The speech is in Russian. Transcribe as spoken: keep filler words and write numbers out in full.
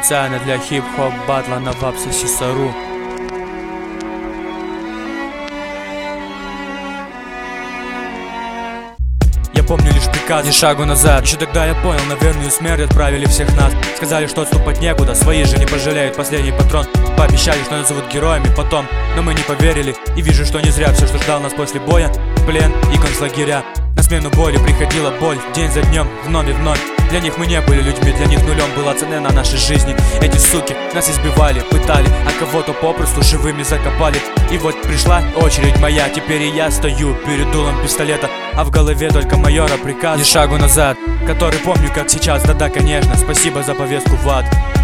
специально для хип-хоп батла на вапсе Сисару. Я помню лишь приказ, ни шагу назад. Еще тогда я понял, на верную смерть отправили всех нас. Сказали, что отступать некуда, свои же не пожалеют последний патрон. Пообещали, что назовут героями потом, но мы не поверили. И вижу, что не зря все, что ждал нас после боя, плен и концлагеря. На смену боли приходила боль, день за днем, вновь и вновь. Для них мы не были людьми, для них нулем была цена на нашей жизни. Эти суки нас избивали, пытали, а кого-то попросту живыми закопали. И вот пришла очередь моя, теперь и я стою перед дулом пистолета, а в голове только майора приказ, ни шагу назад, который помню как сейчас. Да-да, конечно, спасибо за повестку в ад.